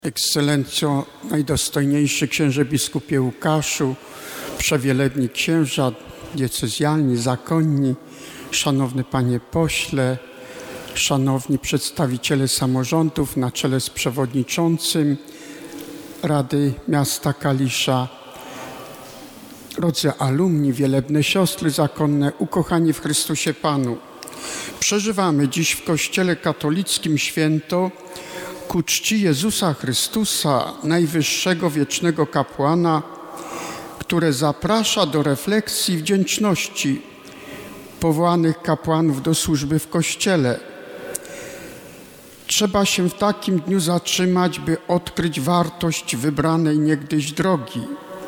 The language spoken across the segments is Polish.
Ekscelencjo, najdostojniejszy księże biskupie Łukaszu, przewielebni księża diecezjalni, zakonni, szanowny panie pośle, szanowni przedstawiciele samorządów na czele z przewodniczącym Rady Miasta Kalisza, drodzy alumni, wielebne siostry zakonne, ukochani w Chrystusie Panu. Przeżywamy dziś w Kościele katolickim święto ku czci Jezusa Chrystusa, najwyższego wiecznego kapłana, które zaprasza do refleksji wdzięczności powołanych kapłanów do służby w Kościele. Trzeba się w takim dniu zatrzymać, by odkryć wartość wybranej niegdyś drogi.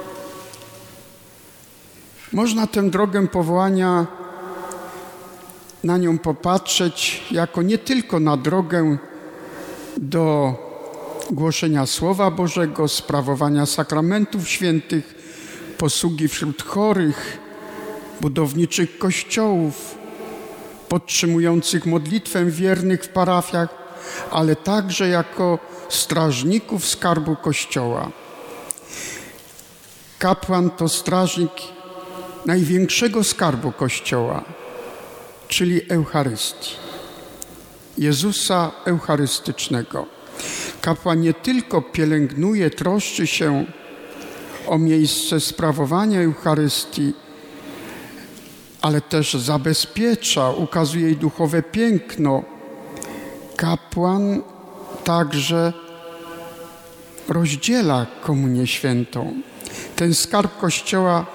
Można tę drogę powołania, na nią popatrzeć jako nie tylko na drogę do głoszenia Słowa Bożego, sprawowania sakramentów świętych, posługi wśród chorych, budowniczych kościołów, podtrzymujących modlitwę wiernych w parafiach, ale także jako strażników skarbu Kościoła. Kapłan to strażnik największego skarbu Kościoła, czyli Eucharystii, Jezusa Eucharystycznego. Kapłan nie tylko pielęgnuje, troszczy się o miejsce sprawowania Eucharystii, ale też zabezpiecza, ukazuje jej duchowe piękno. Kapłan także rozdziela komunię świętą. Ten skarb Kościoła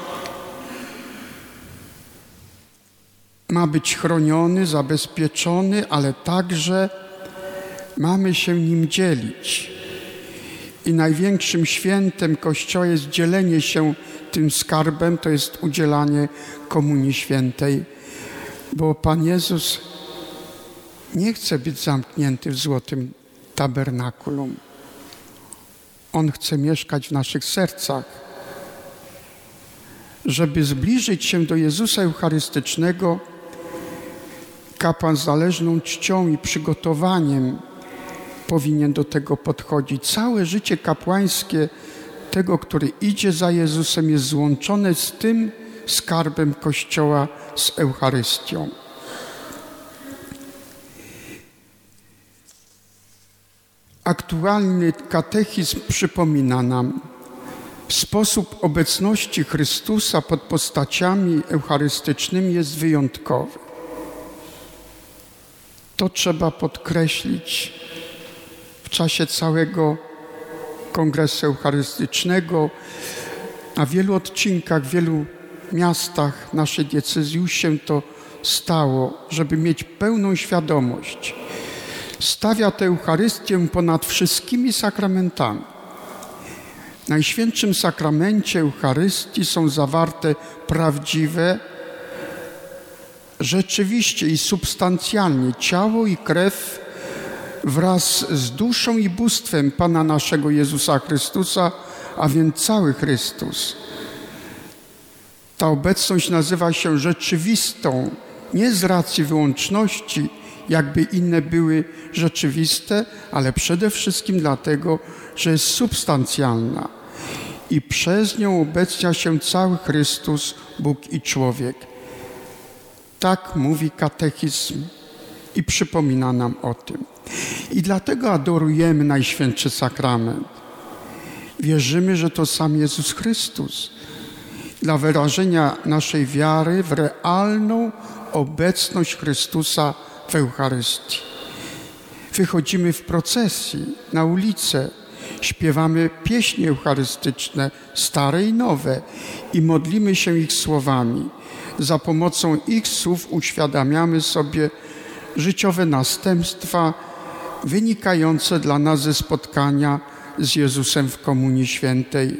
ma być chroniony, zabezpieczony, ale także mamy się nim dzielić. I największym świętem Kościoła jest dzielenie się tym skarbem, to jest udzielanie komunii świętej, bo Pan Jezus nie chce być zamknięty w złotym tabernakulum. On chce mieszkać w naszych sercach. Żeby zbliżyć się do Jezusa Eucharystycznego, kapłan z należną czcią i przygotowaniem powinien do tego podchodzić. Całe życie kapłańskie tego, który idzie za Jezusem, jest złączone z tym skarbem Kościoła, z Eucharystią. Aktualny katechizm przypomina nam, sposób obecności Chrystusa pod postaciami eucharystycznymi jest wyjątkowy. To trzeba podkreślić w czasie całego Kongresu Eucharystycznego. Na wielu odcinkach, w wielu miastach naszej diecezji już się to stało, żeby mieć pełną świadomość. Stawia tę Eucharystię ponad wszystkimi sakramentami. W Najświętszym Sakramencie Eucharystii są zawarte prawdziwe, rzeczywiście i substancjalnie ciało i krew wraz z duszą i bóstwem Pana naszego Jezusa Chrystusa, a więc cały Chrystus. Ta obecność nazywa się rzeczywistą, nie z racji wyłączności, jakby inne były rzeczywiste, ale przede wszystkim dlatego, że jest substancjalna i przez nią obecnia się cały Chrystus, Bóg i człowiek. Tak mówi katechizm i przypomina nam o tym. I dlatego adorujemy Najświętszy Sakrament. Wierzymy, że to sam Jezus Chrystus. Dla wyrażenia naszej wiary w realną obecność Chrystusa w Eucharystii. Wychodzimy w procesji, na ulicę, śpiewamy pieśni eucharystyczne, stare i nowe i modlimy się ich słowami. Za pomocą ich słów uświadamiamy sobie życiowe następstwa wynikające dla nas ze spotkania z Jezusem w Komunii Świętej.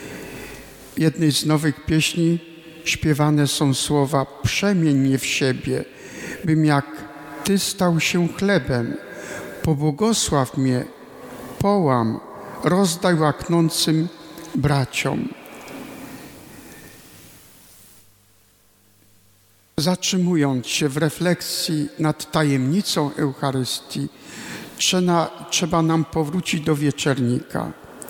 W jednej z nowych pieśni śpiewane są słowa: przemień mnie w siebie, bym jak Ty stał się chlebem, pobłogosław mnie, połam, rozdaj łaknącym braciom. Zatrzymując się w refleksji nad tajemnicą Eucharystii, Trzeba nam powrócić do wieczernika,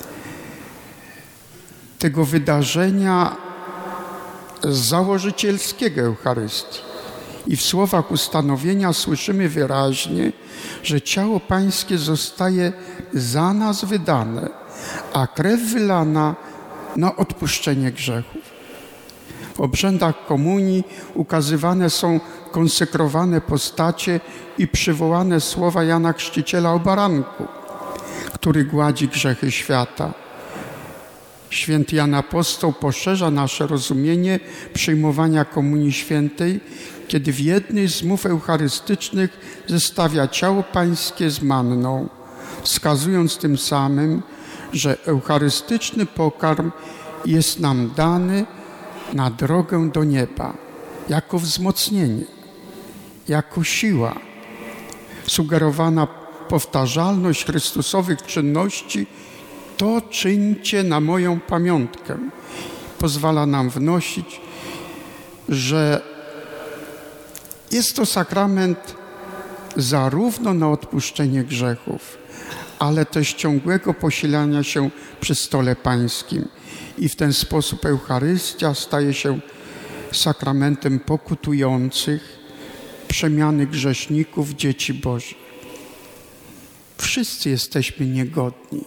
tego wydarzenia założycielskiego Eucharystii. I w słowach ustanowienia słyszymy wyraźnie, że ciało Pańskie zostaje za nas wydane, a krew wylana na odpuszczenie grzechów. W obrzędach komunii ukazywane są konsekrowane postacie i przywołane słowa Jana Chrzciciela o baranku, który gładzi grzechy świata. Święty Jan Apostoł poszerza nasze rozumienie przyjmowania Komunii Świętej, kiedy w jednej z mów eucharystycznych zestawia ciało Pańskie z manną, wskazując tym samym, że eucharystyczny pokarm jest nam dany na drogę do nieba, jako wzmocnienie, jako siła. Sugerowana powtarzalność Chrystusowych czynności to czyńcie na moją pamiątkę. Pozwala nam wnosić, że jest to sakrament zarówno na odpuszczenie grzechów, ale też ciągłego posilania się przy stole pańskim. I w ten sposób Eucharystia staje się sakramentem pokutujących, przemiany grzeszników w dzieci Bożych. Wszyscy jesteśmy niegodni,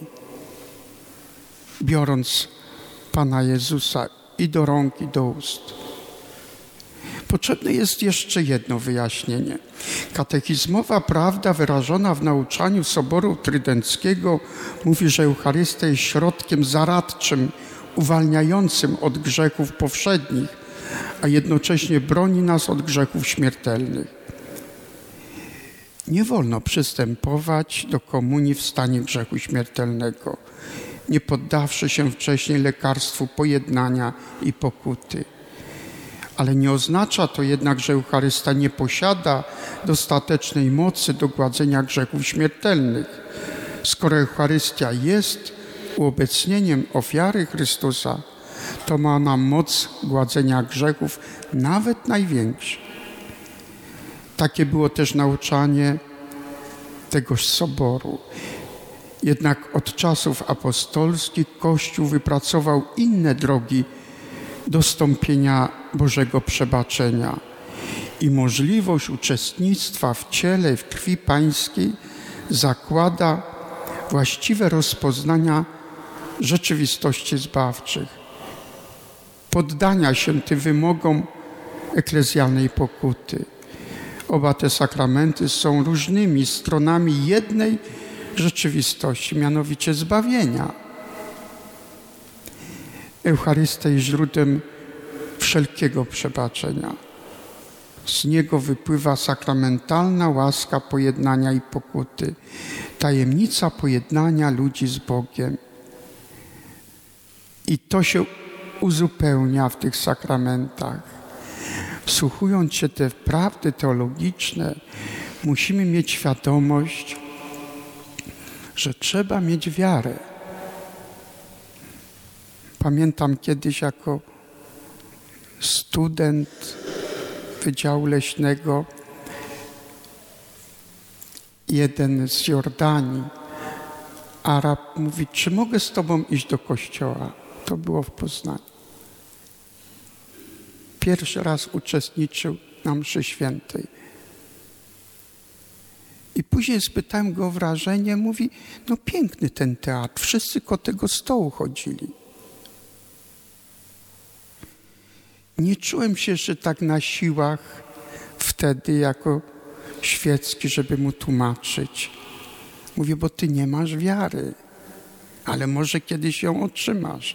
biorąc Pana Jezusa i do rąk, i do ust. Potrzebne jest jeszcze jedno wyjaśnienie. Katechizmowa prawda wyrażona w nauczaniu Soboru Trydenckiego mówi, że Eucharystia jest środkiem zaradczym, uwalniającym od grzechów powszednich, a jednocześnie broni nas od grzechów śmiertelnych. Nie wolno przystępować do komunii w stanie grzechu śmiertelnego, nie poddawszy się wcześniej lekarstwu pojednania i pokuty. Ale nie oznacza to jednak, że Eucharystia nie posiada dostatecznej mocy do gładzenia grzechów śmiertelnych. Skoro Eucharystia jest uobecnieniem ofiary Chrystusa, to ma ona moc gładzenia grzechów nawet największych. Takie było też nauczanie tegoż soboru. Jednak od czasów apostolskich Kościół wypracował inne drogi dostąpienia Bożego przebaczenia i możliwość uczestnictwa w ciele, w krwi pańskiej zakłada właściwe rozpoznania rzeczywistości zbawczych, poddania się tym wymogom eklezjalnej pokuty. Oba te sakramenty są różnymi stronami jednej rzeczywistości, mianowicie zbawienia. Eucharystia jest źródłem wszelkiego przebaczenia. Z niego wypływa sakramentalna łaska pojednania i pokuty, tajemnica pojednania ludzi z Bogiem. I to się uzupełnia w tych sakramentach. Wsłuchując się w te prawdy teologiczne, musimy mieć świadomość, że trzeba mieć wiarę. Pamiętam kiedyś jako student Wydziału Leśnego, jeden z Jordanii, Arab, mówi: czy mogę z tobą iść do kościoła? To było w Poznaniu. Pierwszy raz uczestniczył na mszy świętej. I później spytałem go o wrażenie, mówi: no piękny ten teatr, wszyscy koło tego stołu chodzili. Nie czułem się jeszcze tak na siłach wtedy jako świecki, żeby mu tłumaczyć. Mówię: bo ty nie masz wiary, ale może kiedyś ją otrzymasz.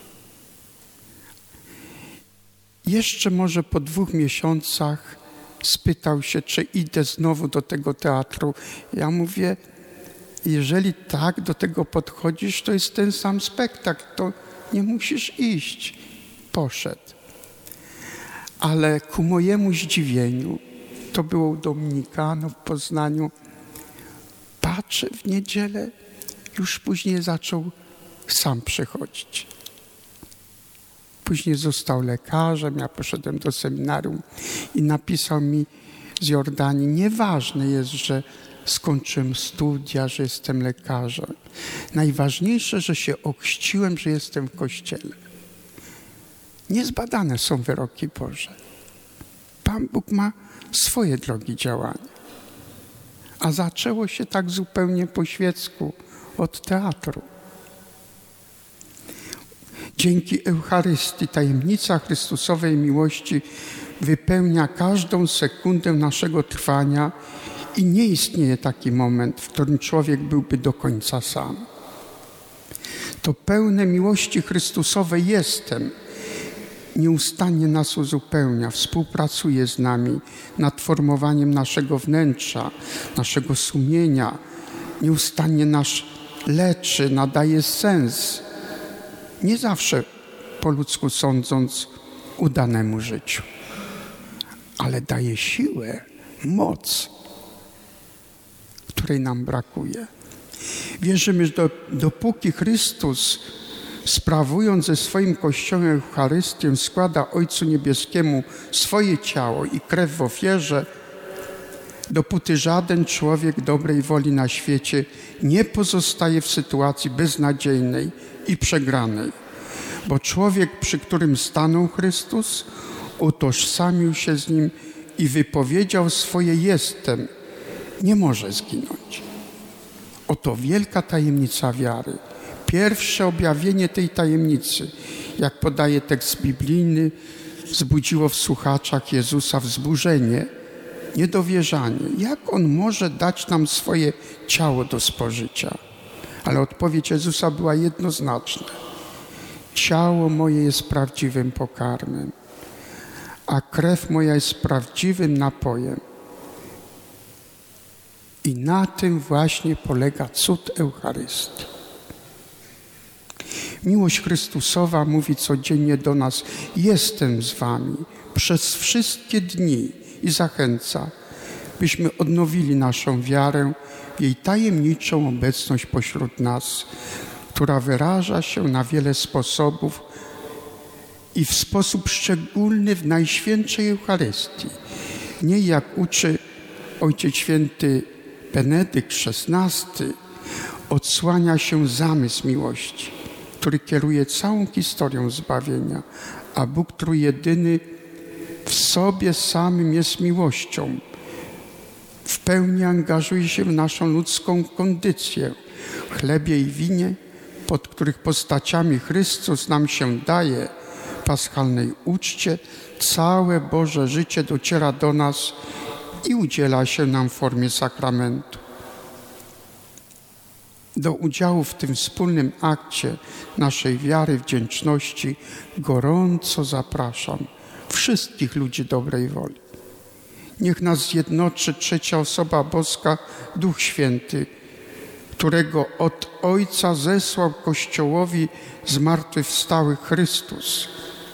Jeszcze może po 2 miesiącach spytał się, czy idę znowu do tego teatru. Ja mówię: jeżeli tak do tego podchodzisz, to jest ten sam spektakl, to nie musisz iść. Poszedł. Ale ku mojemu zdziwieniu, to było u Dominikanów w Poznaniu, patrzę w niedzielę, już później zaczął sam przychodzić. Później został lekarzem, ja poszedłem do seminarium i napisał mi z Jordanii: nieważne jest, że skończyłem studia, że jestem lekarzem. Najważniejsze, że się ochrzciłem, że jestem w Kościele. Niezbadane są wyroki Boże. Pan Bóg ma swoje drogi działania. A zaczęło się tak zupełnie po świecku, od teatru. Dzięki Eucharystii tajemnica Chrystusowej miłości wypełnia każdą sekundę naszego trwania i nie istnieje taki moment, w którym człowiek byłby do końca sam. To pełne miłości Chrystusowej jestem nieustannie nas uzupełnia, współpracuje z nami nad formowaniem naszego wnętrza, naszego sumienia. Nieustannie nas leczy, nadaje sens. Nie zawsze, po ludzku sądząc, udanemu życiu, ale daje siłę, moc, której nam brakuje. Wierzymy, że dopóki Chrystus, sprawując ze swoim Kościołem Eucharystię, składa Ojcu Niebieskiemu swoje ciało i krew w ofierze, dopóty żaden człowiek dobrej woli na świecie nie pozostaje w sytuacji beznadziejnej i przegranej. Bo człowiek, przy którym stanął Chrystus, utożsamił się z Nim i wypowiedział swoje jestem, nie może zginąć. Oto wielka tajemnica wiary. Pierwsze objawienie tej tajemnicy, jak podaje tekst biblijny, wzbudziło w słuchaczach Jezusa wzburzenie, niedowierzanie. Jak On może dać nam swoje ciało do spożycia? Ale odpowiedź Jezusa była jednoznaczna. Ciało moje jest prawdziwym pokarmem, a krew moja jest prawdziwym napojem. I na tym właśnie polega cud Eucharystii. Miłość Chrystusowa mówi codziennie do nas: jestem z wami przez wszystkie dni i zachęca, byśmy odnowili naszą wiarę w jej tajemniczą obecność pośród nas, która wyraża się na wiele sposobów i w sposób szczególny w Najświętszej Eucharystii. W niej, jak uczy Ojciec Święty Benedykt XVI, odsłania się zamysł miłości, który kieruje całą historią zbawienia, a Bóg Trójjedyny w sobie samym jest miłością. W pełni angażuje się w naszą ludzką kondycję, w chlebie i winie, pod których postaciami Chrystus nam się daje, w paschalnej uczcie, całe Boże życie dociera do nas i udziela się nam w formie sakramentu. Do udziału w tym wspólnym akcie naszej wiary, wdzięczności gorąco zapraszam wszystkich ludzi dobrej woli. Niech nas zjednoczy trzecia osoba boska, Duch Święty, którego od Ojca zesłał Kościołowi zmartwychwstały Chrystus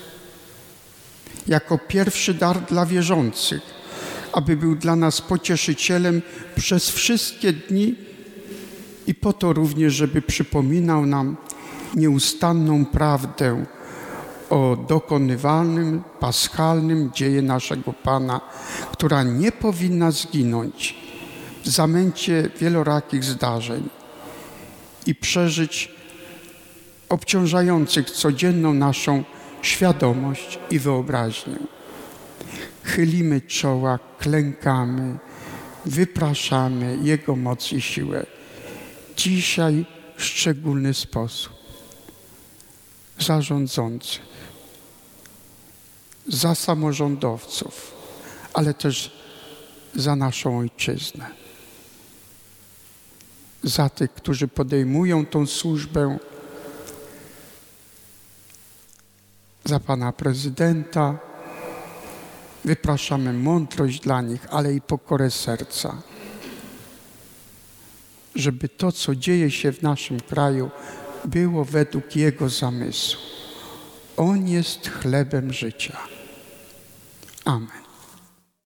jako pierwszy dar dla wierzących, aby był dla nas pocieszycielem przez wszystkie dni i po to również, żeby przypominał nam nieustanną prawdę o dokonywalnym, paschalnym dzieje naszego Pana, która nie powinna zginąć w zamęcie wielorakich zdarzeń i przeżyć obciążających codzienną naszą świadomość i wyobraźnię. Chylimy czoła, klękamy, wypraszamy Jego moc i siłę. Dzisiaj w szczególny sposób za rządzących, za samorządowców, ale też za naszą ojczyznę. Za tych, którzy podejmują tą służbę, za Pana Prezydenta. Wypraszamy mądrość dla nich, ale i pokorę serca, żeby to, co dzieje się w naszym kraju, było według Jego zamysłu. On jest chlebem życia. Amen.